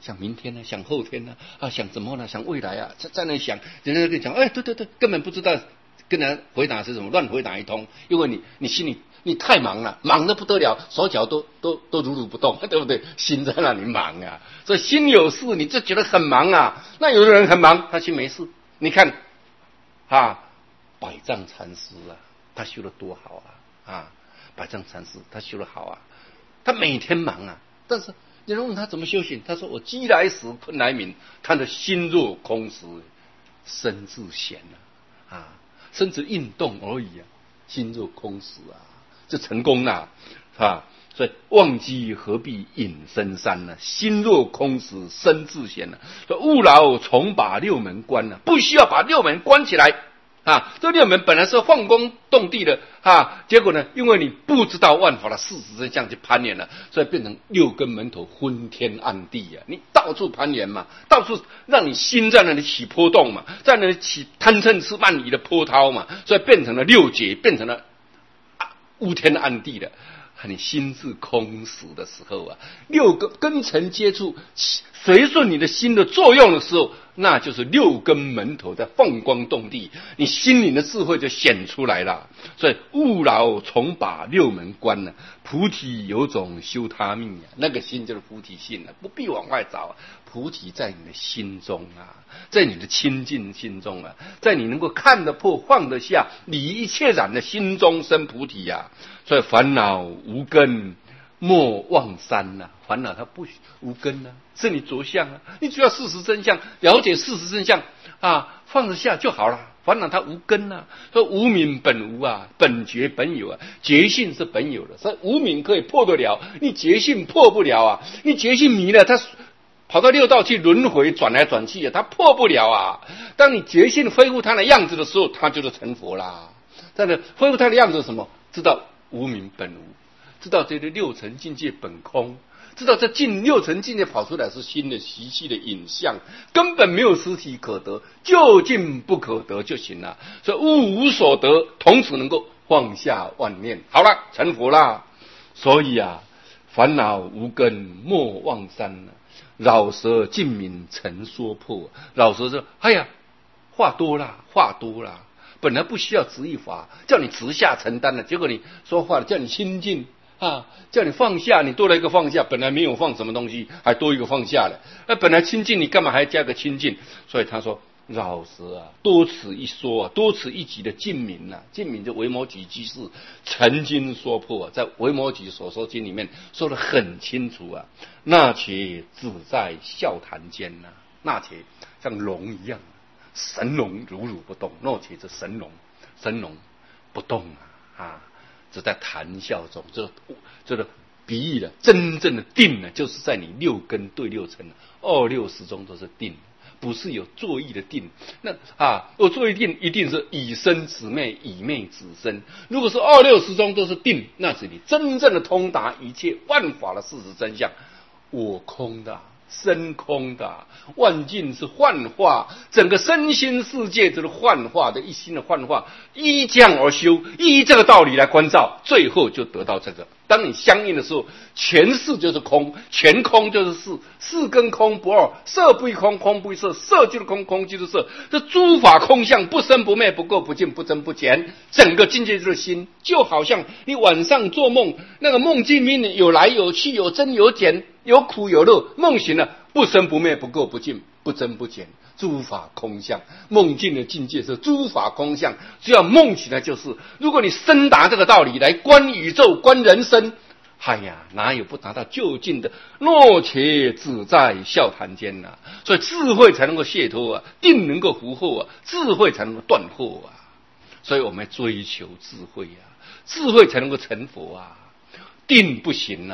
想明天呢，想后天呢，想怎么呢？想未来啊，在那想，人家跟你讲，哎，对，根本不知道跟人回答是什么，乱回答一通，因为你心里你太忙了，忙得不得了，手脚都如如不动，对不对？心在那里忙啊，所以心有事你就觉得很忙啊。那有的人很忙，他心没事。你看百丈禅师啊，他修得多好啊！百丈禅师他修得好啊，他每天忙啊，但是有人问他怎么修行，他说我饥来食，困来眠，他的心若空时，身自闲身只运动而已啊，心若空时就成功了所以忘机何必隐深山呢？心若空时身自闲所以勿劳重把六门关不需要把六门关起来这六门本来是放光动地的结果呢，因为你不知道万法的事实真相去攀岩了，所以变成六根门头昏天暗地你到处攀岩嘛，到处让你心在那里起波动嘛，在那里起贪嗔痴慢疑的波涛嘛，所以变成了六劫，变成了乌天暗地的。你心是空实的时候六个根尘接触随顺你的心的作用的时候，那就是六根门头在放光动地，你心灵的智慧就显出来了。所以勿劳重把六门关菩提有种修他命那个心就是菩提心不必往外找菩提在你的心中在你的清净心中在你能够看得破放得下理一切染的心中生菩提所以烦恼无根莫忘山烦恼它不无根是你着相你只要事实真相，了解事实真相放得下就好了。烦恼它无根说无明本无本觉本有觉性是本有的，所以无明可以破得了，你觉性破不了你觉性迷了，它跑到六道去轮回转来转去它破不了当你觉性恢复它的样子的时候，它就是成佛啦。但是恢复它的样子是什么？知道无明本无，知道这个六尘境界本空，知道这六尘境界跑出来是心的习气的影像，根本没有实体可得，究竟不可得就行了。所以物无所得，同时能够放下万念，好了，成佛啦。所以烦恼无根莫忘山扰舌尽泯曾说破。扰舌说哎呀话多啦，本来不需要执一法，叫你直下承担了，结果你说话叫你清净叫你放下，你多了一个放下，本来没有放什么东西，还多一个放下了。本来清净，你干嘛还加个清净？所以他说扰舌多此一说多此一举的尽泯尽泯就维摩诘居士曾经说破在维摩诘所说经里面说得很清楚那且自在笑谈间那且像龙一样神龙如如不动，那且这神龙不动只在谈笑中，这个比喻了真正的定就是在你六根对六尘二六时中都是定，不是有作意的定。那有作意定一定是以身止昧，以昧止身。如果是二六时中都是定，那是你真正的通达一切万法的事实真相。我空的身空的，万境是幻化，整个身心世界就是幻化的，一心的幻化，依降而修，依这个道理来关照，最后就得到这个。当你相应的时候，全是就是空，全空就是事，事跟空不二，色不异空，空不异色，色就是空，空就是色，这诸法空相，不生不灭，不垢不净，不增不减，整个境界就是心。就好像你晚上做梦，那个梦境里面有来有去，有增有减，有苦有乐，梦醒了不生不灭，不垢不净，不增不减，诸法空相。梦境的境界是诸法空相，只要梦起来就是。如果你深达这个道理来观宇宙观人生，哪有不达到究竟的若且自在笑谈间所以智慧才能够解脱定能够伏惑智慧才能够断惑所以我们追求智慧智慧才能够成佛定不行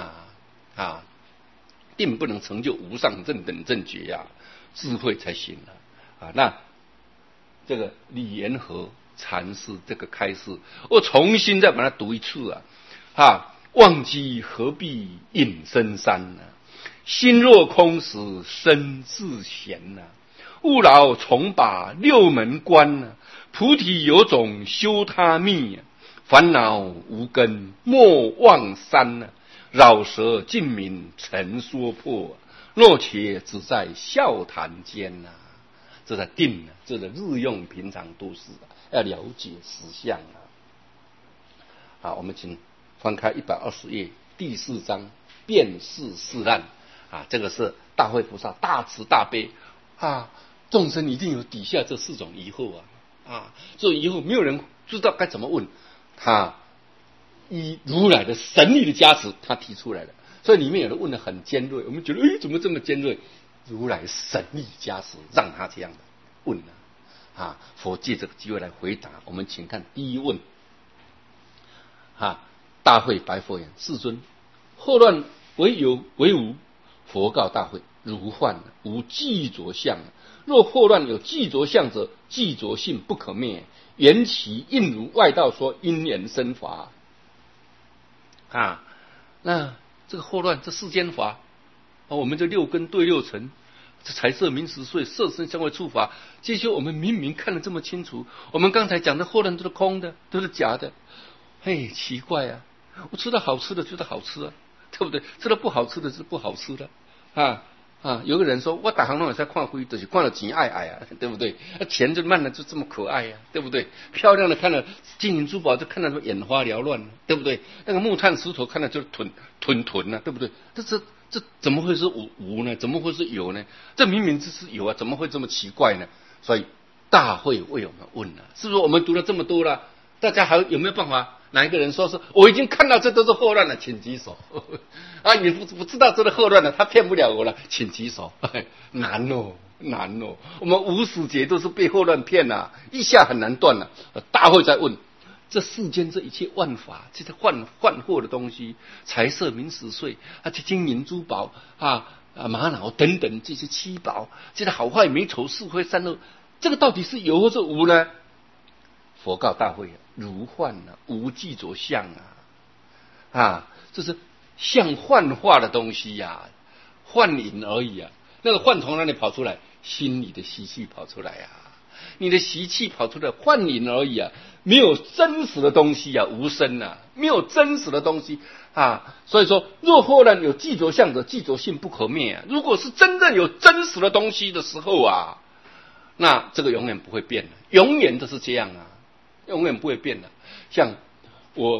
定不能成就无上正等正觉智慧才行那这个李延和禅师这个开示，我重新再把它读一次忘机何必隐深山心若空时身自闲勿劳重把六门关菩提有种修他密烦恼无根莫忘山扰舌尽泯曾说破若且只在笑谈间呐、这在定啊，这在日用平常都市啊，要了解实相啊。好，我们请翻开120页第4章辨识四难啊，这个是大慧菩萨大慈大悲啊，众生一定有底下这4种疑惑啊，这疑惑没有人知道该怎么问，他以如来的神力的加持，他提出来了。所以里面有人问得很尖锐，我们觉得怎么这么尖锐？如来神力加持，让他这样的问啊！佛借这个机会来回答。我们请看第一问啊，大慧白佛言：世尊，惑乱为有为无？佛告大慧：如幻无记着相，若惑乱有记着相者，记着性不可灭，缘起应如外道说因缘生法啊。那这个惑乱，这世间法啊，我们这6根对6尘，这财色名食睡，色身香味触法，这些我们明明看得这么清楚，我们刚才讲的惑乱都是空的，都是假的。嘿，奇怪啊！我吃到好吃的觉得好吃啊，对不对？吃到不好吃的是不好吃的啊！有个人说，我打行弄在看灰，就是看了钱爱啊，对不对？钱就慢了，就这么可爱呀，对不对？漂亮的看了金银珠宝，就看到什眼花缭乱，对不对？那个木炭石头看了就吞啊，对不对？这怎么会是无呢？怎么会是有呢？这明明就是有啊，怎么会这么奇怪呢？所以大会为我们问了，是不是我们读了这么多了？大家还有没有办法？哪一个人说是我已经看到这都是惑乱了，请举手啊！你不知道这是惑乱了，他骗不了我了，请举手。难哦，我们无始劫都是被惑乱骗了，一下很难断了。大会在问，这世间这一切万法，这些幻惑的东西，财色名食睡啊，这金银珠宝玛瑙等等这些七宝，这些好坏美丑是非善恶，这个到底是有或是无呢？佛告大会：如幻无记着相这是像幻化的东西幻影而已那个幻从哪里跑出来？心里的习气跑出来你的习气跑出来，幻影而已没有真实的东西无声没有真实的东西所以说，若惑乱有记着相者，记着性不可灭如果是真正有真实的东西的时候那这个永远不会变永远都是这样永远不会变的。像我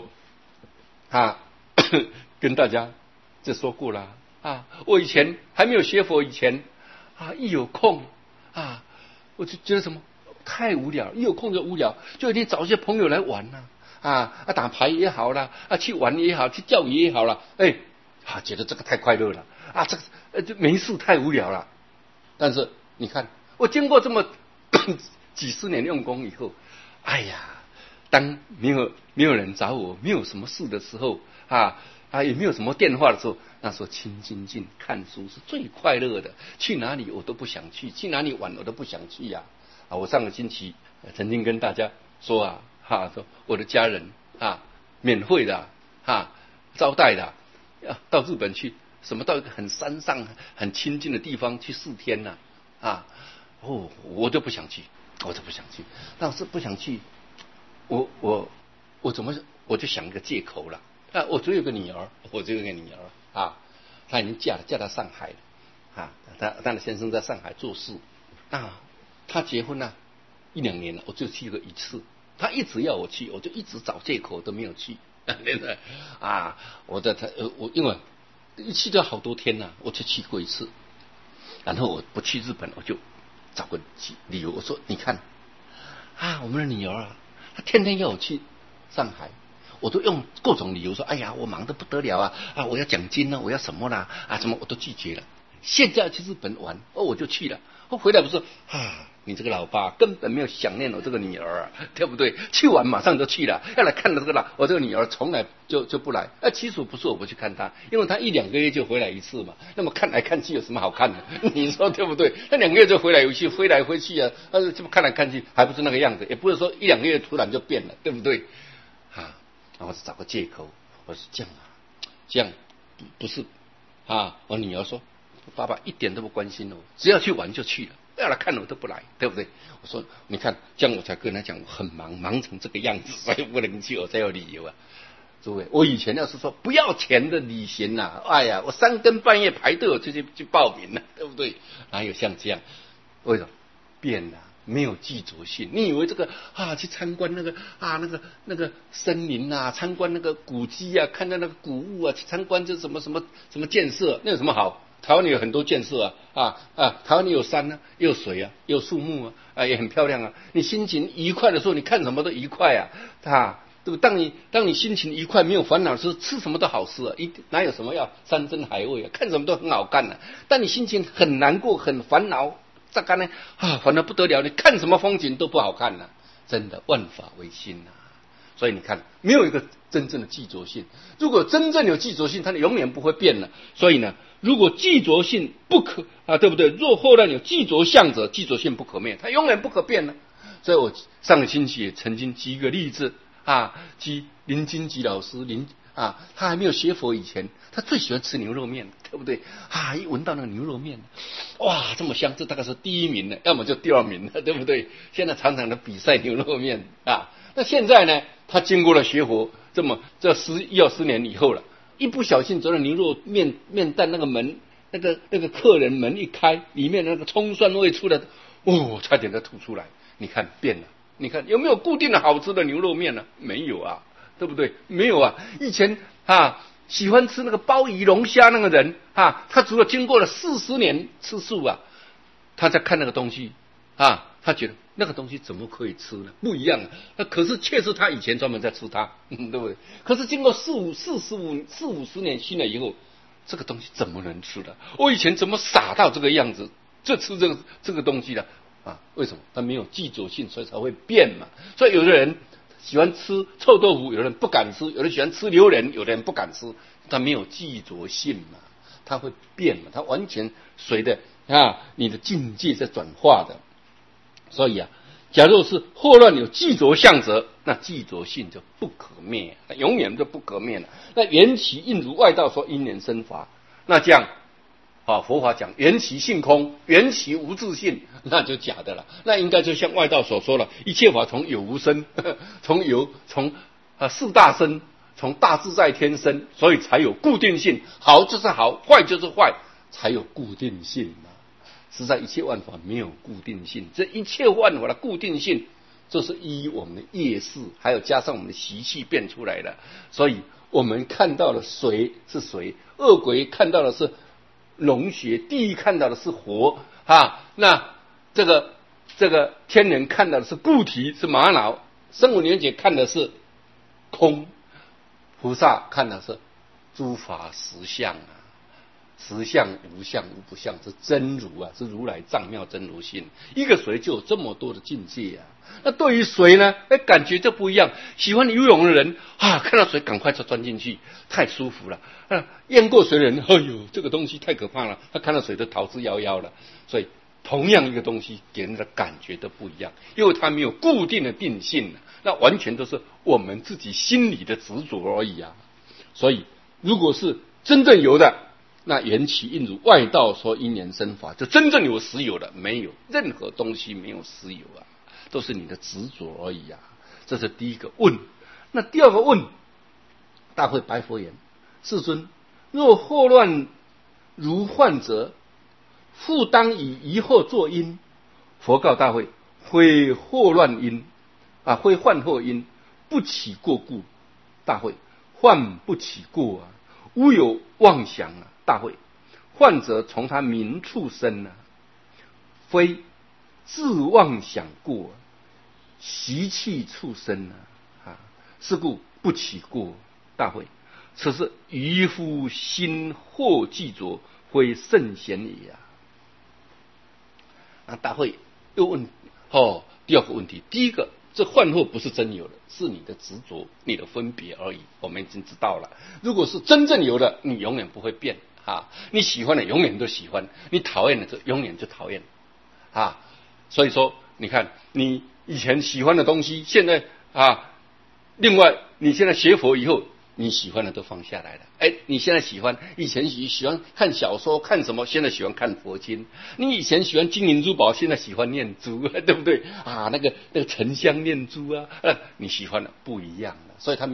跟大家这说过了我以前还没有学佛以前一有空我就觉得什么太无聊，一有空就无聊，就一定找一些朋友来玩打牌也好啦去玩也好，去钓鱼也好啦觉得这个太快乐了这个就没事太无聊了。但是你看我经过这么几十年用功以后，当没有人找我，没有什么事的时候也没有什么电话的时候，那时候清静静看书是最快乐的，去哪里我都不想去，去哪里玩我都不想去我上个星期曾经跟大家说说我的家人免费的招待的到日本去，什么到一个很山上很清静的地方去4天我就不想去，但是不想去，我怎么我就想一个借口了我只有个女儿，她已经嫁到上海了她的先生在上海做事她结婚1、2年了，我就去过一次，她一直要我去，我就一直找借口都没有去我因为一去都要好多天我就去过一次，然后我不去日本，我就找个理由，我说你看我们的女儿她天天要我去上海，我都用各种理由说我忙得不得了我要奖金我要什么啦什么我都拒绝了。现在去日本玩我就去了，我回来不是你这个老爸根本没有想念我这个女儿对不对？去玩马上就去了，要来看到我这个女儿从来就不来其实不是我不去看她，因为她1、2个月就回来一次嘛，那么看来看去有什么好看的你说对不对？那2个月就回来一次，飞来飞去这么看来看去还不是那个样子，也不是说1、2个月突然就变了，对不对然后找个借口，我说这样不是我女儿说爸爸一点都不关心我，只要去玩就去了，要来看我都不来，对不对？我说你看这样我才跟他讲我很忙成这个样子，所以不能去，我才有理由诸位，我以前要是说不要钱的旅行呐，哎呀，我3更半夜排队我就去报名了，对不对？哪有像这样？为什么变了？没有记着性。你以为这个去参观那个森林啊，参观那个古迹啊，看到那个古物啊，去参观这什么建设，那有什么好？台湾有很多建设台湾有山啊，也有水啊，也有树木也很漂亮啊。你心情愉快的时候，你看什么都愉快对不？当你心情愉快，没有烦恼的时候，吃什么都好吃啊，哪有什么要山珍海味啊？看什么都很好看啊。但你心情很难过、很烦恼，这个呢烦恼不得了，你看什么风景都不好看啊。真的万法唯心啊。所以你看，没有一个真正的记着性。如果真正有记着性，它永远不会变了。所以呢，如果记着性不可对不对？若后来有记着相者，记着性不可灭，它永远不可变了。所以我上个星期也曾经举一个例子举林金吉老师他还没有学佛以前，他最喜欢吃牛肉面，对不对？一闻到那个牛肉面，哇，这么香，这大概是第1名了，要么就第2名了，对不对？现在常常的比赛牛肉面那现在呢，他经过了学佛这10年以后了，一不小心走到牛肉面店那个门，那个客人门一开，里面那个葱蒜味出来，差点就吐出来。你看变了，你看有没有固定的好吃的牛肉面呢？没有啊，对不对？没有啊。以前喜欢吃那个鲍鱼龙虾那个人他除了经过了40年吃素他在看那个东西他觉得那个东西怎么可以吃呢？不一样可是确实他以前专门在吃它，对不对？可是经过40-50年熏了以后，这个东西怎么能吃的？我以前怎么傻到这个样子，就吃这个东西了为什么？它没有记着性，所以才会变嘛。所以有的人喜欢吃臭豆腐，有人不敢吃；有人喜欢吃榴莲，有的人不敢吃。它没有记着性嘛，它会变嘛，它完全随着你的境界在转化的。所以假如是祸乱有记着相者，那记着性就不可灭，永远就不可灭了。那缘起应如外道说因缘生法，那这样佛法讲缘起性空，缘起无自性，那就假的了。那应该就像外道所说了，一切法从有无生，从四大生，从大自在天生，所以才有固定性。好就是好，坏就是坏，才有固定性实在一切万法没有固定性，这一切万法的固定性，就是依我们的业识，还有加上我们的习气变出来的。所以我们看到了水是水，恶鬼看到的是龙血，地狱看到的是火那这个天人看到的是固体，是玛瑙；声闻缘觉看的是空，菩萨看的是诸法实相实相无相无不相，是真如是如来藏妙真如性。一个水就有这么多的境界那对于水呢感觉就不一样。喜欢游泳的人看到水赶快就钻进去，太舒服了淹过水的人这个东西太可怕了，他看到水都逃之夭夭了。所以同样一个东西给人的感觉都不一样，因为它没有固定的定性那完全都是我们自己心里的执着而已所以如果是真正有的，那缘起应如外道说因缘生法，就真正有实有的，没有任何东西没有实有都是你的执着而已这是第一个问。那第二个问，大会白佛言：世尊，若祸乱如幻者，复当以疑惑作因。佛告大会：非祸乱因非幻惑因，不起过故。大会：幻不起过无有妄想大会：幻者从他名处生非自妄想过习气处生是故不起过。大会：此是愚夫心惑记着，非圣贤也大会又问第二个问题。第一个，这幻惑不是真有的，是你的执着，你的分别而已，我们已经知道了。如果是真正有的，你永远不会变你喜欢的永远都喜欢，你讨厌的就永远就讨厌所以说你看，你以前喜欢的东西，现在另外你现在学佛以后，你喜欢的都放下来了。你现在以前喜欢看小说看什么，现在喜欢看佛经。你以前喜欢金银珠宝，现在喜欢念珠，对不对那个沉香念珠你喜欢的不一样了。所以它没有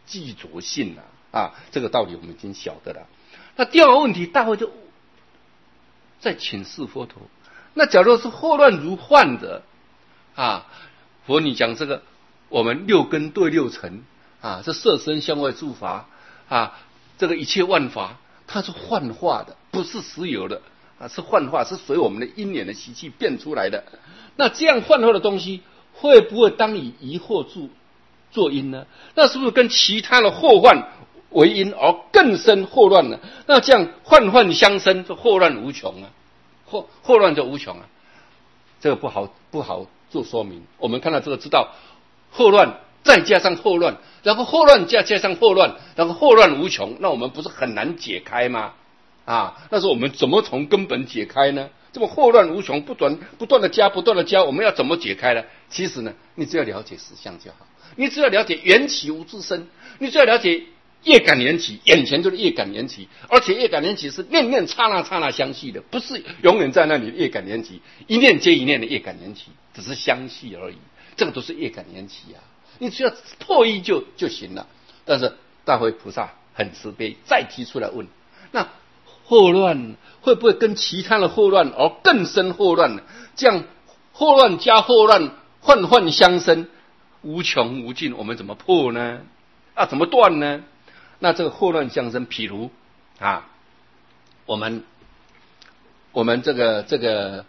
记着性这个道理我们已经晓得了。那第二个问题，大会就再请示佛陀。那假如是祸乱如幻的佛你讲这个我们六根对六尘这色身相外诸法这个一切万法它是幻化的，不是实有的是幻化，是随我们的因缘的习气变出来的。那这样幻化的东西会不会当以疑惑作因呢？那是不是跟其他的祸患为因而更生祸乱呢？那这样幻幻相生，就祸乱无穷祸乱就无穷这个不好做说明。我们看到这个知道祸乱再加上祸乱，然后祸乱加上祸乱，然后祸乱无穷，那我们不是很难解开吗？那是我们怎么从根本解开呢？这么祸乱无穷，不断的加，我们要怎么解开呢？其实呢，你只要了解实相就好，你只要了解缘起无自身，你只要了解业感缘起，眼前就是业感缘起，而且业感缘起是念念刹那相续的，不是永远在那里的业感缘起，一念接一念的业感缘起，只是相续而已，这个都是业感缘起你只要破译就行了。但是大慧菩萨很慈悲，再提出来问，那祸乱会不会跟其他的祸乱而更生祸乱呢？这样祸乱加祸乱，幻幻相生，无穷无尽，我们怎么破呢？怎么断呢？那这个祸乱相生，譬如我们这个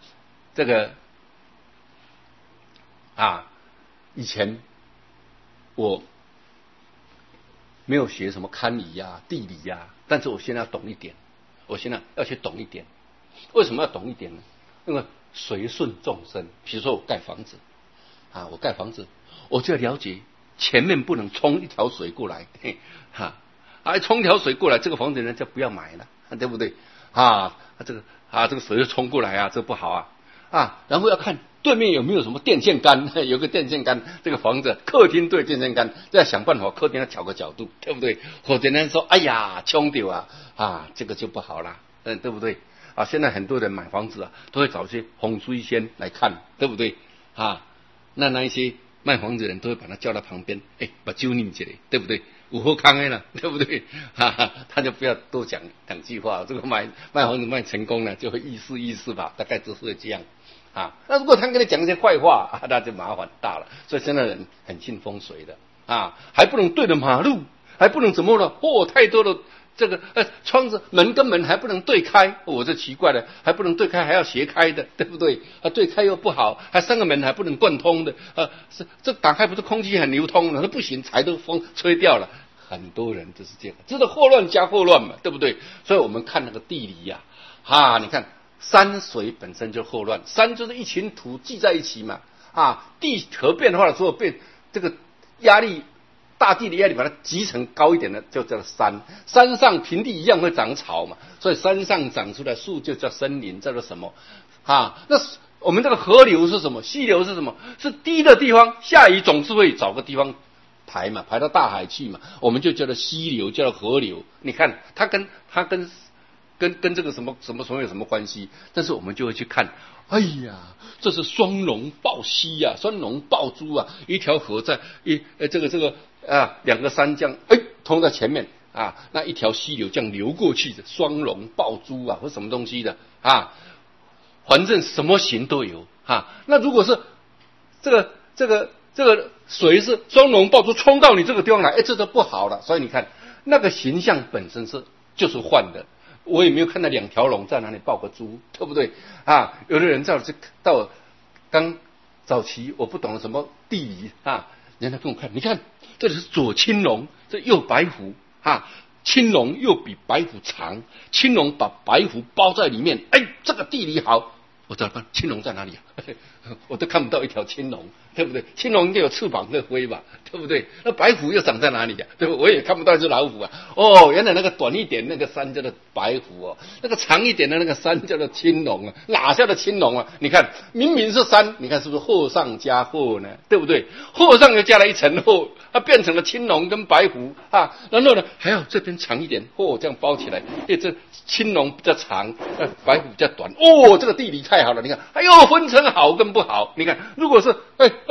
以前我没有学什么堪理地理但是我现在要懂一点，我现在要去懂一点。为什么要懂一点呢？因为随顺众生。比如说我盖房子我就要了解前面不能冲一条水过来冲一条水过来，这个房子人就不要买了，对不对这个水就冲过来这不好然后要看对面有没有什么电线杆，有个电线杆，这个房子客厅对电线杆，再想办法客厅要调个角度，对不对？或者人说哎呀冲掉这个就不好了，对不对现在很多人买房子都会找些风水先来看，对不对那一些卖房子的人都会把他叫到旁边，把酒拧起来，对不对？有好康的了，对不对他就不要多讲两句话，这个卖房子卖成功了就会意思吧，大概就是会这样那如果他跟你讲一些坏话那就麻烦大了。所以现在人很信风水的还不能对着马路，还不能怎么了太多的这个窗子门跟门还不能对开，我这奇怪了，还不能对开，还要斜开的，对不对对开又不好，还三个门还不能贯通的这打开不是空气很流通了，那不行，才都风吹掉了。很多人就是这样，这是祸乱加祸乱嘛，对不对？所以我们看那个地理你看山水本身就祸乱，山就是一群土聚在一起嘛地壳变化的时候变这个压力，大地的压力把它集成高一点的就叫山，山上平地一样会长草嘛，所以山上长出来树就叫森林，叫做什么那我们这个河流是什么？溪流是什么？是低的地方，下雨总是会找个地方排到大海去嘛，我们就叫做溪流，叫做河流。你看它跟这个什么有什么关系？但是我们就会去看，哎呀，这是双龙抱溪双龙抱珠一条河在这个两个山这样通在前面那一条溪流这样流过去的，双龙抱珠或什么东西的反正什么形都有那如果是这个水是双龙抱珠冲到你这个地方来，这就不好了。所以你看那个形象本身就是幻的。我也没有看到两条龙在哪里抱个珠，对不对有的人到刚早期我不懂什么地理人家跟我看，你看这里是左青龙，这右白虎青龙又比白虎长，青龙把白虎包在里面，这个地理好，我找看青龙在哪里我都看不到一条青龙，对不对？青龙应该有翅膀可以飞吧，对不对？那白虎又长在哪里对不对？我也看不到一只老虎原来那个短一点那个山叫做白虎那个长一点的那个山叫做青龙哪叫做青龙你看明明是山，你看是不是祸上加祸呢？对不对？祸上又加了一层祸，它变成了青龙跟白虎然后呢还要这边长一点这样包起来，这青龙比较长，白虎比较短这个地理太好了。你看分成好跟不好，你看如果是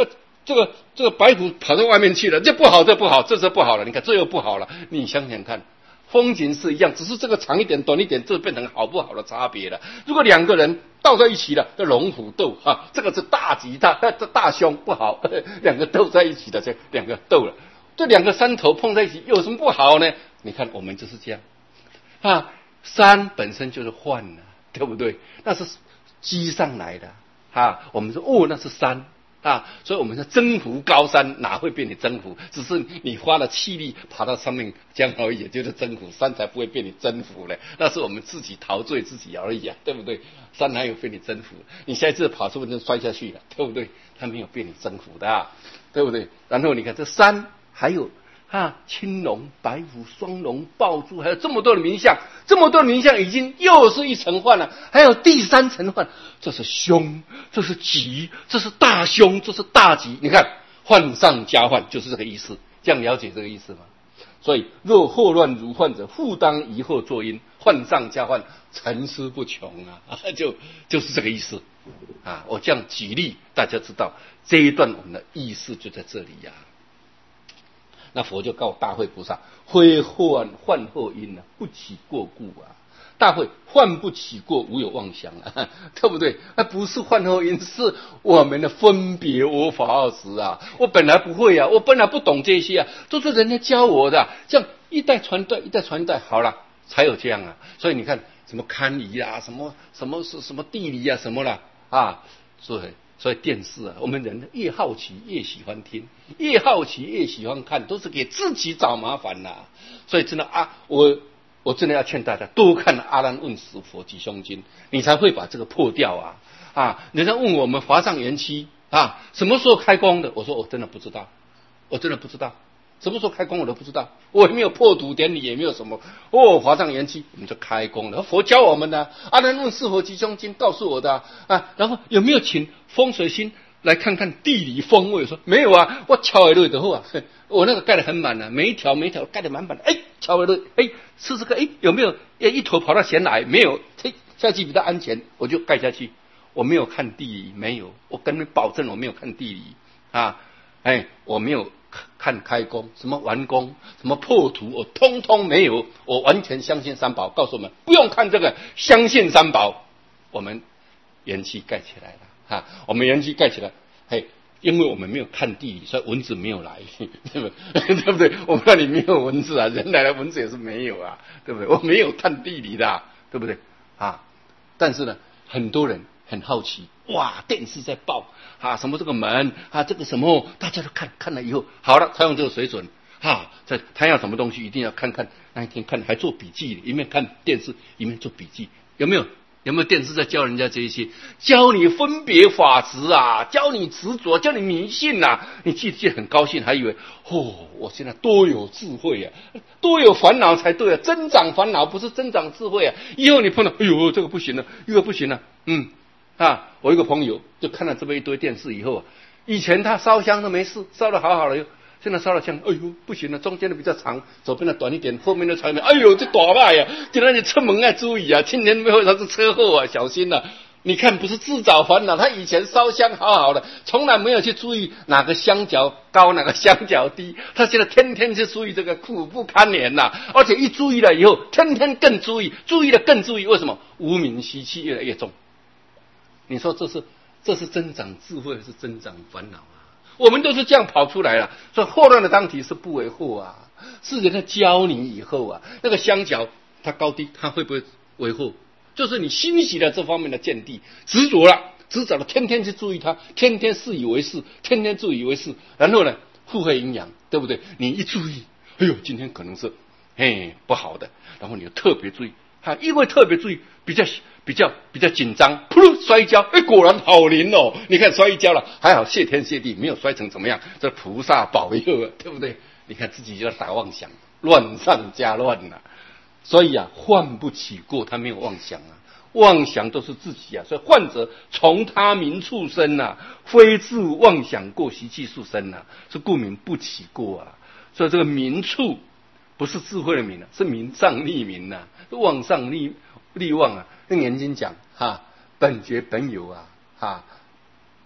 这个白虎跑到外面去了，这不好，这不好，这是不好了。你看这又不好了，你想想看，风景是一样，只是这个长一点、短一点，这变成好不好的差别了。如果两个人斗在一起了，这龙虎斗啊，这个是大吉大凶不好，两个斗在一起的，这两个斗了，这两个山头碰在一起有什么不好呢？你看我们就是这样啊，山本身就是幻啊，对不对？那是积上来的啊，我们说那是山。啊，所以我们说征服高山哪会被你征服？只是你花了气力爬到上面，这样而已，就是征服山才不会被你征服了。那是我们自己陶醉自己而已啊，对不对？山哪有被你征服？你下一次跑是不是就摔下去了？对不对？它没有被你征服的啊，对不对？然后你看这山还有青龙、白虎、双龙、豹珠，还有这么多的名相，这么多的名相已经又是一层幻了，还有第三层幻，这是凶，这是吉，这是大凶，这是大吉。你看幻上加幻就是这个意思，这样了解这个意思吗？所以若祸乱如幻者，复当疑惑作因，幻上加幻，层出不穷啊，就是这个意思啊。我这样举例，大家知道这一段我们的意思就在这里呀。那佛就告大慧菩萨：非幻惑因不起过故啊！大慧幻不起过，无有妄想啊，对不对？那不是幻惑因，是我们的分别我法二执啊！我本来不会啊，我本来不懂这些啊，都是人家教我的，这样一代传代，一代传代，好了，才有这样啊。所以你看，什么堪舆啊，什么地理啊，什么啦啊，所以电视啊，我们人越好奇越喜欢听，越好奇越喜欢看，都是给自己找麻烦啦。所以真的啊，我真的要劝大家多看《阿难问十佛吉凶经》，你才会把这个破掉啊！人家问我们华藏园区啊，什么时候开工的？我说我真的不知道，什么时候开工我都不知道，我也没有破土典礼，也没有什么华藏园区我们就开工了。佛教我们的阿难问是佛吉凶经告诉我的啊，然后有没有请风水星来看看地理风味？说没有啊，我敲一类的后啊，我那个盖得很满啊，每一条盖得满满的，敲一类，试试看，有没有一头跑到前来？没有，下去比较安全，我就盖下去。我没有看地理，没有，我跟你保证我没有看地理啊，我没有看开工，什么完工，什么破土，我通通没有。我完全相信三宝，告诉我们不用看这个，相信三宝，我们园区盖起来了我们园区盖起来，因为我们没有看地理，所以蚊子没有来，对不对？我们那里没有蚊子啊，人来了蚊子也是没有啊，对不对？我没有看地理的对不对但是呢，很多人很好奇，哇，电视在报什么这个门这个什么，大家都看了以后，好了，他用这个水准他要什么东西一定要看，那一天看还做笔记，一面看电视一面做笔记，有没有电视在教人家这些？教你分别法执教你执着，教你迷信你记很高兴，还以为我现在多有智慧多有烦恼才对增长烦恼不是增长智慧以后你碰到这个不行了，这个不行了，我一个朋友就看了这么一堆电视以后以前他烧香都没事，烧得好好的现在烧了香，不行了，中间的比较长，左边的短一点，后面的长一点，这大败今天你出门要注意今年会发生车祸小心你看不是自找烦恼，他以前烧香好好的，从来没有去注意哪个香脚高哪个香脚低，他现在天天去注意这个苦不堪言而且一注意了以后，天天更注意，注意了更注意，为什么？无名习气越来越重。你说这是增长智慧还是增长烦恼我们都是这样跑出来了，所以祸乱的当体是不为祸是人家教你以后那个香脚它高低它会不会为祸？就是你欣喜了这方面的见地，执着了，天天去注意它，天天自以为是，天天自以为是，然后呢互惠阴阳，对不对？你一注意，今天可能是不好的，然后你就特别注意因为特别注意比较紧张，噗摔跤，果然好灵你看摔一跤了，还好谢天谢地没有摔成怎么样，这菩萨保佑对不对？你看自己就要打妄想，乱上加乱所以幻不起过，他没有妄想妄想都是自己所以幻者从他名处生非自妄想过习气数生是故名不起过所以这个名处不是智慧的名是名上立名妄上立妄那眼睛讲本觉本有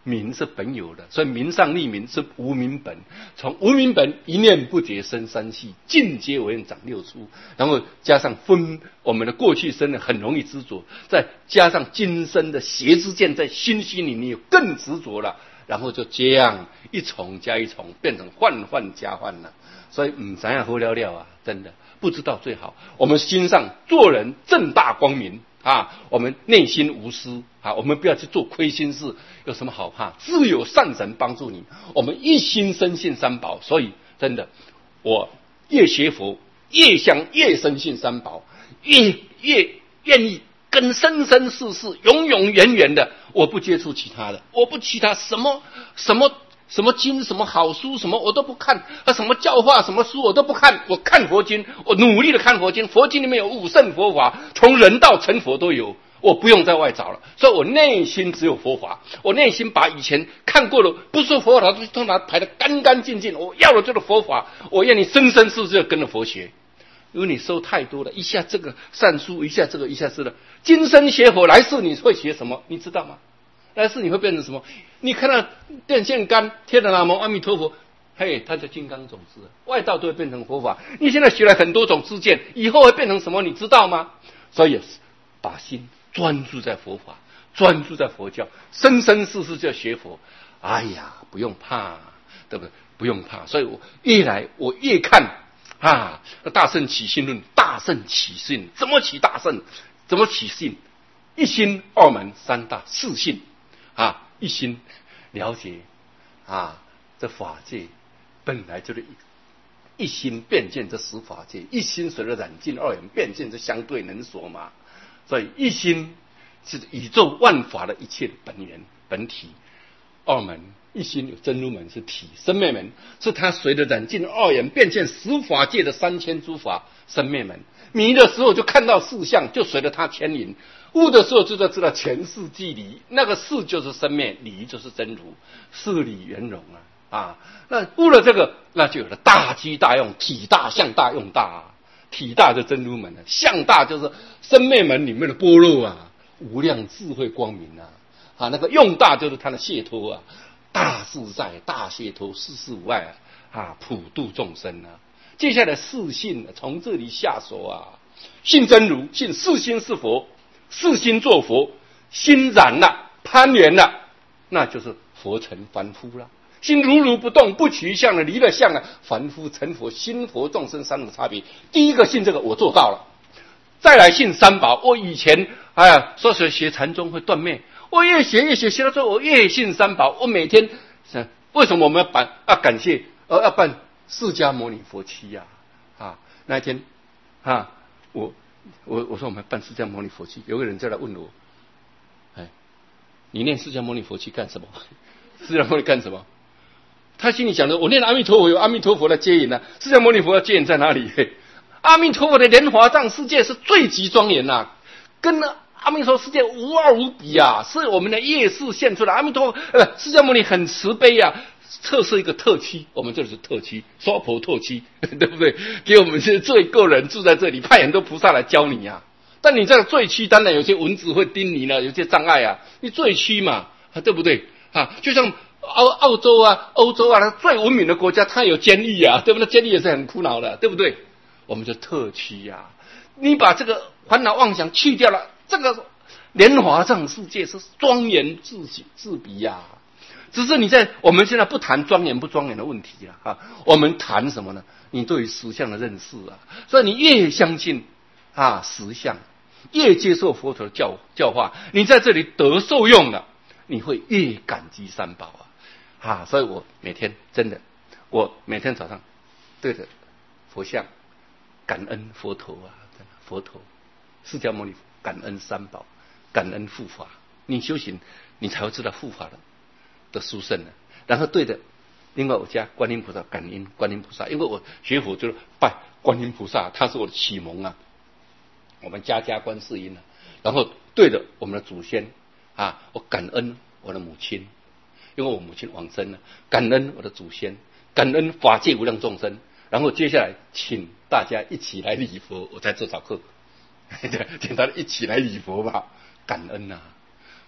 名是本有的，所以名上立名是无名本。从无名本一念不觉生三系，尽皆为愿长六出，然后加上分我们的过去生呢很容易执着，再加上今生的邪之见在心里你有更执着了，然后就这样一重加一重，变成幻幻加幻了。所以知道好了了啊，真的不知道最好。我们心上做人正大光明啊，我们内心无私啊，我们不要去做亏心事，有什么好怕？自有善神帮助你。我们一心深信三宝，所以真的，我越学佛，越深信三宝，越愿意跟生生世世永永远远的，我不接触其他的，我不其他什么经，什么好书，什么我都不看，什么教化，什么书我都不看，我看佛经，我努力的看佛经，佛经里面有五圣佛法，从人道成佛都有，我不用在外找了，所以我内心只有佛法，我内心把以前看过的不是佛法都拿排得干干净净，我要的就是佛法，我愿你生生世世跟着佛学。因为你收太多了，一下这个善书，一下这个，一下是的，今生学佛，来世你会学什么？你知道吗？来世你会变成什么？你看到电线杆贴的南无阿弥陀佛，嘿，它叫金刚种子，外道都会变成佛法。你现在学了很多种知见，以后会变成什么？你知道吗？所以把心专注在佛法，专注在佛教，生生世世就要学佛。哎呀，不用怕，对不对？不用怕。所以我越看啊，大圣起信论，大圣起信，怎么起大圣？怎么起信？一心二门三大四信啊，一心了解啊，这法界本来就是一心变见这十法界，一心随着染尽二元变见这相对能所嘛。所以一心是宇宙万法的一切本源本体，二门一心有真如门是体，生灭门是它随着染尽二元变见十法界的3000诸法生灭门。迷的时候就看到四相，就随着它牵引；悟的时候就知道前世即离，那个世就是生灭，离就是真如，事理圆融啊！那悟了这个，那就有了大机大用，体大相大用大啊！体大就真如门了，相大就是生灭门里面的般若啊，无量智慧光明啊！那个用大就是它的解脱啊，大自在大解脱，世事无碍啊，普度众生啊！接下来四信从这里下手啊，信真如，信四心是佛，四心做佛，心染了攀缘了，那就是佛成凡夫了。心如如不动，不取相了，离了相了，凡夫成佛，心佛众生三种差别。第一个信这个我做到了，再来信三宝。我以前说学禅宗会断灭，我越学到最后我越信三宝。我每天为什么我们要感谢要办释迦牟尼佛七呀？那一天我说我们办释迦牟尼佛七，有个人就来问我，你念释迦牟尼佛七干什么？释迦牟尼干什么？他心里想着，我念阿弥陀佛有阿弥陀佛的接引啊，释迦牟尼佛的接引在哪里？阿弥陀佛的莲华藏世界是最极庄严呐，跟阿弥陀佛世界无二无比啊，是我们的业识现出来。阿弥陀佛释迦牟尼很慈悲啊，测试一个特区，我们这里是特区，娑婆特区，对不对？给我们这罪过人住在这里，派很多菩萨来教你啊。但你这个罪区，当然有些蚊子会叮你了，有些障碍啊，你罪区嘛，对不对？就像澳洲啊、欧洲啊，最文明的国家，它有监狱啊，对不对？监狱也是很苦恼的，对不对？我们就特区啊，你把这个烦恼妄想去掉了，这个莲华藏世界是庄严自比呀。只是我们现在不谈庄严不庄严的问题了我们谈什么呢？你对于实相的认识啊，所以你越相信实相，越接受佛陀的教化，你在这里得受用了，你会越感激三宝所以我每天早上对着佛像感恩佛陀佛陀释迦牟尼佛，感恩三宝，感恩护法。你修行你才会知道护法的殊胜然后对着另外我家观音菩萨，感恩观音菩萨，因为我学佛就是拜观音菩萨，他是我的启蒙我们家观世音然后对着我们的祖先我感恩我的母亲，因为我母亲往生了，感恩我的祖先，感恩法界无量众生。然后接下来请大家一起来礼佛，我在这早课请大家一起来礼佛吧，感恩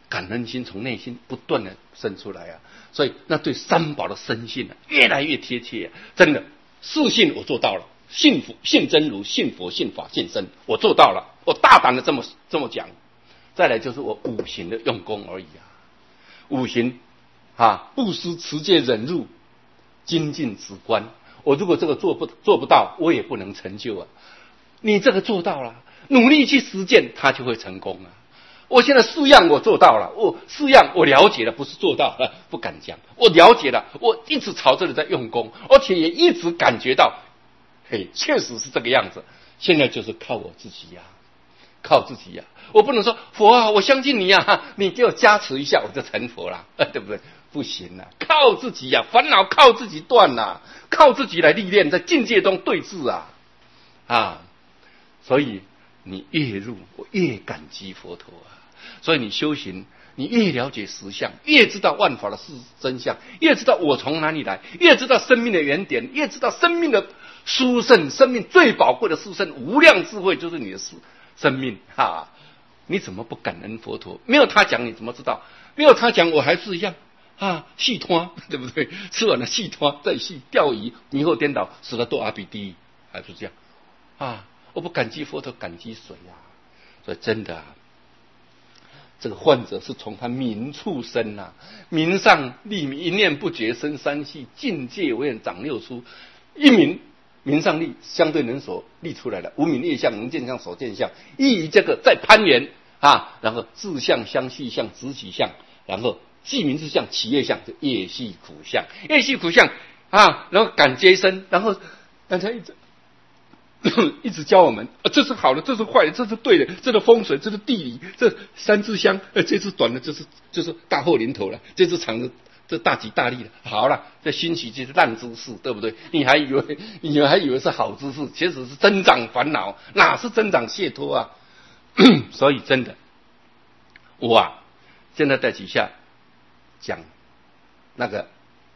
感恩心从内心不断的生出来啊，所以那对三宝的深信啊，越来越贴切啊，真的，四信我做到了，信佛、信真如、信佛、信法、信僧，我做到了，我大胆的这么讲。再来就是我五行的用功而已啊，五行啊，布施、持戒、忍辱、精进、止观，我如果这个做不到，我也不能成就啊。你这个做到了，努力去实践，它就会成功啊。我现在4样我做到了，4样我了解了，不是做到了，不敢讲，我了解了，我一直朝着的在用功，而且也一直感觉到，确实是这个样子。现在就是靠我自己呀，靠自己呀，我不能说佛啊，我相信你呀，你给我加持一下，我就成佛了，对不对？不行啊，靠自己呀，烦恼靠自己断呐，靠自己来历练，在境界中对治啊，所以你越入，我越感激佛陀啊。所以你修行，你越了解实相，越知道万法的真相，越知道我从哪里来，越知道生命的原点，越知道生命的殊胜，生命最宝贵的殊胜，无量智慧就是你的生命哈。你怎么不感恩佛陀？没有他讲，你怎么知道？没有他讲，我还是一样啊，细拖，对不对？吃完了细拖，再细钓鱼，迷惑颠倒，死了堕阿鼻地狱，还是这样啊？我不感激佛陀，感激谁啊？所以真的啊。这个患者是从他名处生啊，名上立名，一念不绝生三系，境界为人长六出。一名上立，相对人所立出来的无名业相、能见相、所见相，依于这个再攀缘啊，然后自相、相续相、直起相，然后系名之相、起业相，就业系苦相，业系苦相啊，然后感觉生，然后刚才一直教我们，这是好的，这是坏的，这是对的，这是风水，这是地理，这三支香，这支短的就是大祸临头了，这支长的这大吉大利了。好了，这兴起就是烂知识，对不对？你还以为是好知识，其实是增长烦恼，哪是增长解脱啊？所以真的，我啊，现在在底下讲那个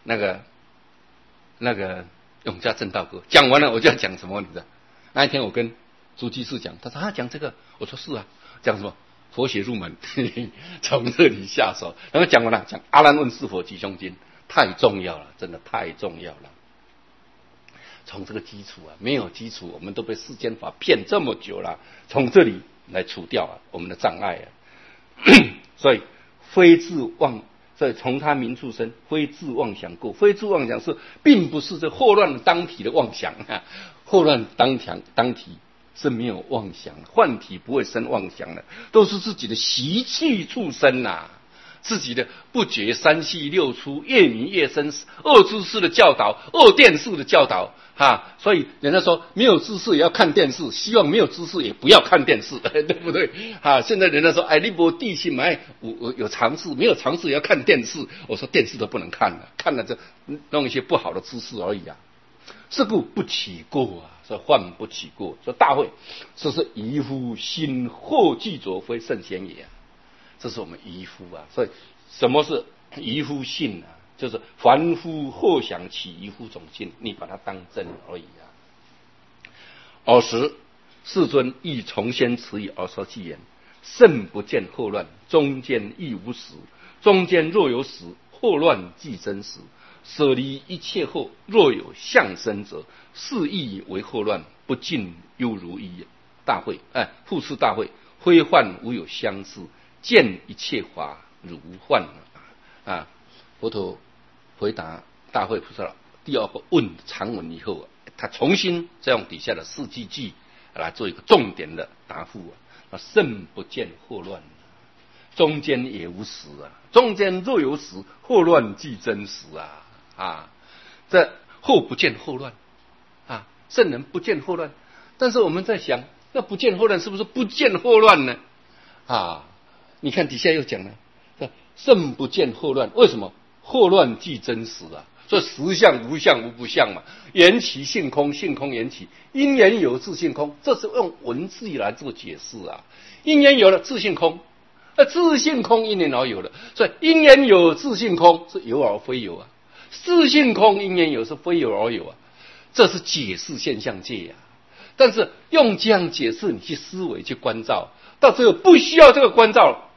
永嘉正道歌，讲完了我就要讲什么，你知道？那一天我跟朱居士讲，他说讲这个，我说是啊，讲什么佛学入门，从这里下手。然后讲完了，讲阿难问是否吉凶经，太重要了，真的太重要了。从这个基础啊，没有基础，我们都被世间法骗这么久了，从这里来除掉我们的障碍啊。所以非自妄，所以从他名处生，非自妄想故，非自妄想是并不是这祸乱当体的妄想啊。祸乱当体是没有妄想，幻体不会生妄想的，都是自己的习气畜生呐，自己的不觉三系六出，越迷越深，恶知识的教导，恶电视的教导哈。所以人家说没有知识也要看电视，希望没有知识也不要看电视，对不对？现在人家说你没地心买，我有常识，没有常识也要看电视。我说电视都不能看了，看了就弄一些不好的知识而已啊。是故不起过啊，说患不起过。说大会，这是愚夫心惑具着，非圣贤也啊。这是我们愚夫啊。所以什么是愚夫性啊？就是凡夫或想起愚夫种性，你把它当真而已啊。尔时世尊亦从先持以而说偈言：甚不见祸乱，中间亦无实。中间若有实，祸乱即真实。舍离一切后，若有相生者，是亦为祸乱，不尽犹如一也。大会，复次大会，非幻无有相似，见一切法如幻啊。佛陀回答大会菩萨第二个长文以后，他重新再用底下的四句句来做一个重点的答复啊。甚不见祸乱，中间也无实啊。中间若有实，祸乱即真实啊。这后不见祸乱啊，圣人不见祸乱。但是我们在想，那不见祸乱是不是不见祸乱呢？你看底下又讲了，甚不见祸乱，为什么？祸乱即真实啊。所以实相无相无不相嘛，缘起性空，性空缘起，因缘有自性空，这是用文字来做解释啊。因缘有了自性空，自性空因缘而有了，所以因缘有自性空是有而非有啊。自性空因缘有是非有而有啊，这是解释现象界啊。但是用这样解释，你去思维去关照，到最后不需要这个关照，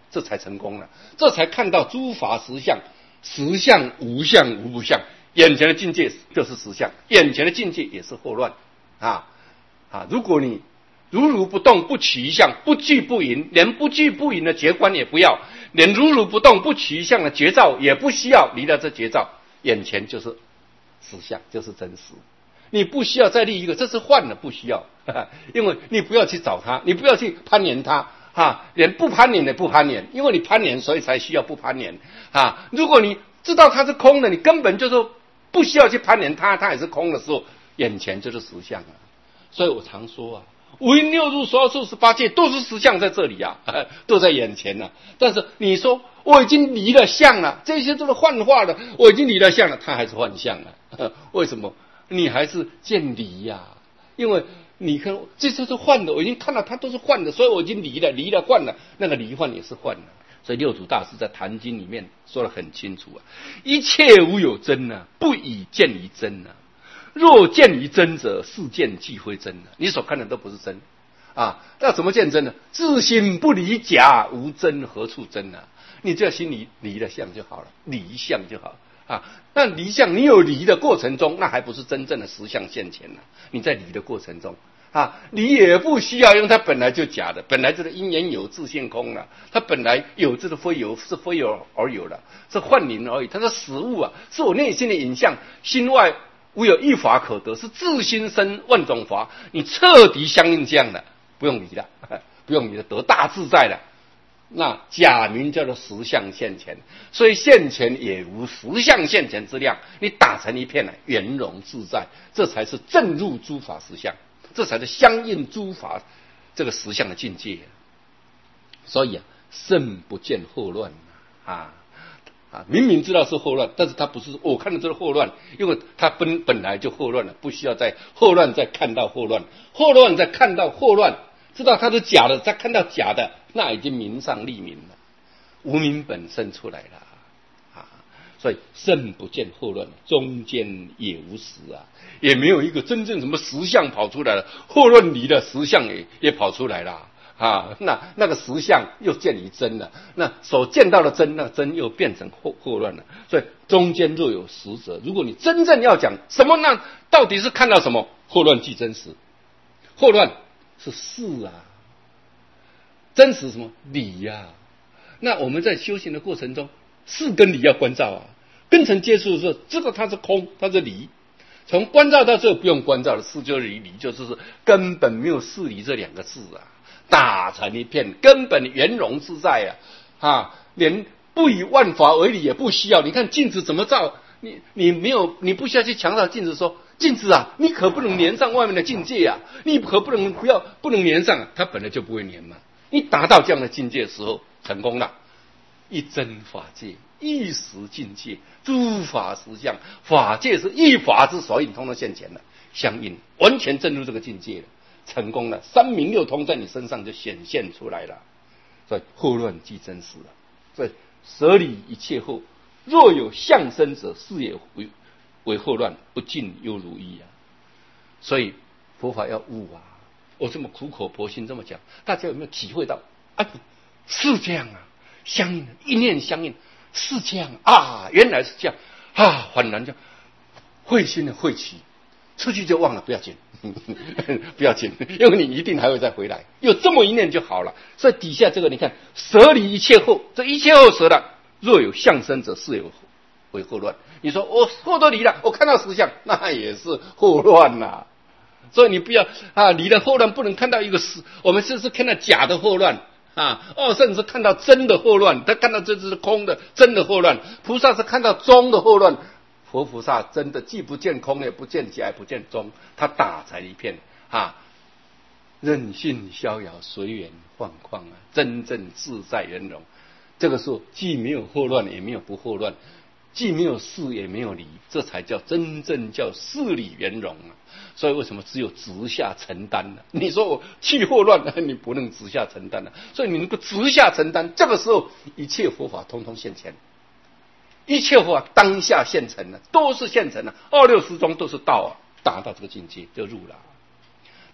这才成功了，这才看到诸法实相，实相无相无不相，眼前的境界就是实相，眼前的境界也是惑乱如果你如如不动不起一相，不惧不迎，连不惧不迎的觉观也不要，连如如不动不起一相的觉照也不需要，离了这觉照，眼前就是实相，就是真实。你不需要再立一个，这是幻的，不需要，因为你不要去找它，你不要去攀岩它连不攀岩也不攀岩，因为你攀岩，所以才需要不攀岩如果你知道它是空的，你根本就是不需要去攀岩它，它也是空的时候，眼前就是实相了。所以我常说五阴六入所有数18界都是实相在这里都在眼前但是你说我已经离了相了，这些都是幻化的，我已经离了相了，它还是幻相了为什么？你还是见离因为你看这些是幻的，我已经看到它都是幻的，所以我已经离了幻了，那个离幻也是幻了。所以六祖大师在《坛经》里面说得很清楚一切无有真不以见于真若见于真者，是见即非真你所看的都不是真那怎么见真呢？自心不离假，无真何处真你只要心里离了相就好了，离相就好那离相你有离的过程中，那还不是真正的实相现前你在离的过程中离也不需要用它本来就假的，本来就是因缘有自性空它本来有就是非有，是非有而有的，是幻灵而已，它是实物是我内心的影像，心外无有一法可得，是自心生万种法，你彻底相应这样的，不用离了，不用离了，得大自在了。那假名叫做实相现前，所以现前也无实相现前之量，你打成一片圆融自在，这才是正入诸法实相，这才是相应诸法这个实相的境界所以甚不见惑乱明明知道是惑乱，但是他不是我看的这是惑乱，因为他本来就惑乱了，不需要在惑乱再看到惑乱，惑乱再看到惑乱，知道它是假的，再看到假的，那已经明上立明了，无明本身出来了所以甚不见惑乱，中间也无实也没有一个真正什么实相跑出来了，惑乱离了，实相也跑出来了那个实相又见于真了，那所见到的真，那个真又变成惑乱了。所以中间若有实者，如果你真正要讲什么，那到底是看到什么？惑乱即真实，惑乱是事真实什么理那我们在修行的过程中，事跟理要关照跟尘接触的时候，知道它是空，它是理。从关照到最后不用关照的事就是理，就是根本没有事理这两个字打成一片，根本圆融自在连不以万法为理也不需要。你看镜子怎么照，你不需要去强调镜子说镜子你可不能粘上外面的境界你可不能粘上它本来就不会粘嘛。你达到这样的境界的时候，成功了，一真法界，一实境界，诸法实相，法界是一法之所应，通通现前了，相应完全证入这个境界了。成功了，三明六通在你身上就显现出来了，所以惑乱即真实所以舍理一切后，若有相生者，是也为惑乱，不尽犹如意所以佛法要悟我这么苦口婆心这么讲，大家有没有体会到是这样相应的，一念相应，是这样原来是这样恍然就会心的会起，出去就忘了，不要紧不要紧，因为你一定还会再回来，有这么一念就好了。所以底下这个你看，舍理一切后，这一切后舍了，若有相生者，是有为惑乱。你说我后都离了，我看到实相，那也是惑乱所以你不要离了惑乱，不能看到一个实，我们是看到假的惑乱甚至是看到真的惑乱，他看到这是空的真的惑乱，菩萨是看到中的惑乱。佛菩萨真的既不见空，也不见假，也不见中，他打成一片任性逍遥，随缘放旷真正自在圆融。这个时候既没有惑乱，也没有不惑乱，既没有事，也没有离，这才叫真正叫事理圆融所以为什么只有直下承担呢？你说我去惑乱，你不能直下承担所以你能够直下承担，这个时候一切佛法通通现前。一切佛法当下现成了，都是现成了，26识中都是道达到这个境界就入了。但是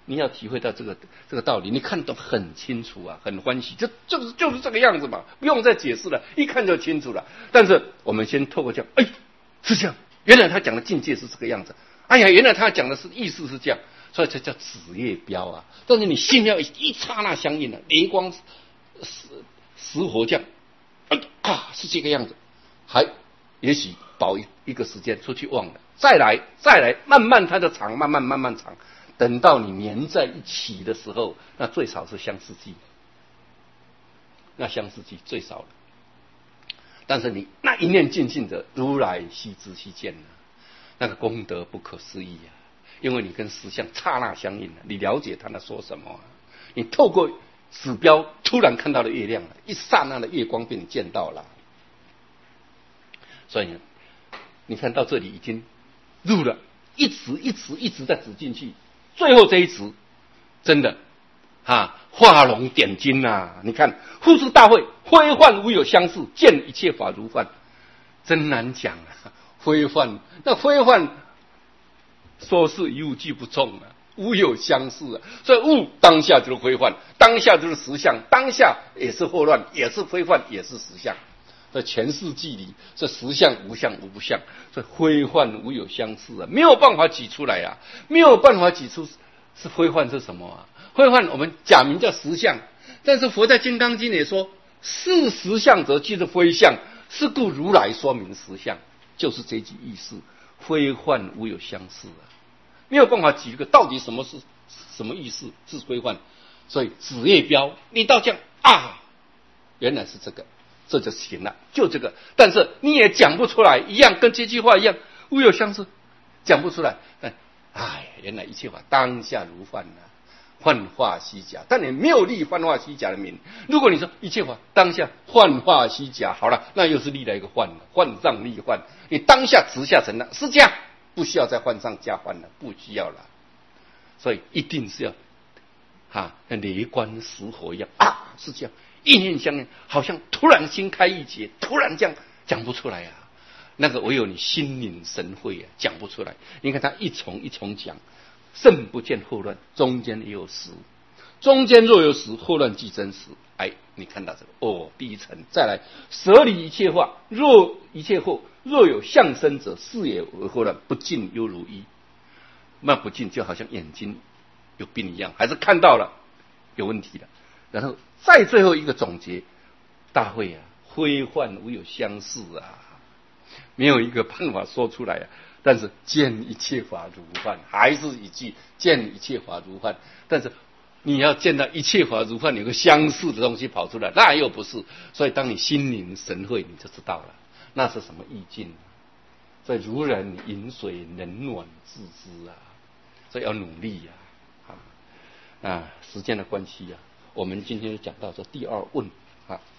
你要体会到这个道理，你看懂很清楚啊，很欢喜，就是这个样子嘛，不用再解释了，一看就清楚了。但是我们先透过这样，哎，是这样，原来他讲的境界是这个样子，哎呀，原来他讲的是意思是这样，所以这叫子夜标啊。但是你心要一刹那相应了，雷光石火这样，是这个样子，还也许保一个时间出去忘了，再来，慢慢它的长，慢慢长。等到你粘在一起的时候，那最少是相似记，那相似记最少了。但是你那一念尽性的如来悉知悉见那个功德不可思议啊！因为你跟实相刹那相应了，你了解他在说什么你透过指标突然看到了月亮了，一刹那的月光被你见到了。所以呢，你看到这里已经入了一直在指进去。最后这一词，真的画龙点睛你看，复是大会，非幻无有相似，见一切法如幻，真难讲非幻，那非幻说是一物俱不中无有相似所以物当下就是非幻，当下就是实相，当下也是惑乱，也是非幻，也是实相。在全世纪里，这实相无相无不相，这非幻无有相似没有办法举出来没有办法举出是非幻是什么非幻我们假名叫实相，但是佛在《金刚经》也说，是实相则即是非相，是故如来说明实相，就是这句意思，非幻无有相似没有办法举一个到底什么是什么意思是非幻，所以子夜标，你到这样原来是这个。这就行了，就这个，但是你也讲不出来，一样跟这句话一样，无有相似，讲不出来。原来一切法当下如幻幻化虚假，但你没有立幻化虚假的名。如果你说一切法当下幻化虚假，好了，那又是立了一个幻了，幻上立幻，你当下直下成了，是这样，不需要再幻上加幻了，不需要了。所以一定是要像雷光石火一样是这样。一念相应，好像突然心开一结，突然这样讲不出来那个唯有你心领神会讲不出来。你看他一重一重讲，甚不见后乱，中间也有实，中间若有实，后乱即真实。你看到这个第一层，再来舍离一切话，若一切惑，若有相生者，是也为后乱，不尽犹如一。那不尽就好像眼睛有病一样，还是看到了有问题了。然后再最后一个总结，大会非幻无有相似没有一个办法说出来但是见一切法如幻，还是一句见一切法如幻。但是你要见到一切法如幻，有个相似的东西跑出来，那又不是。所以当你心领神会，你就知道了那是什么意境所以如人饮水，冷暖自知所以要努力时间的关系我们今天就讲到这第二问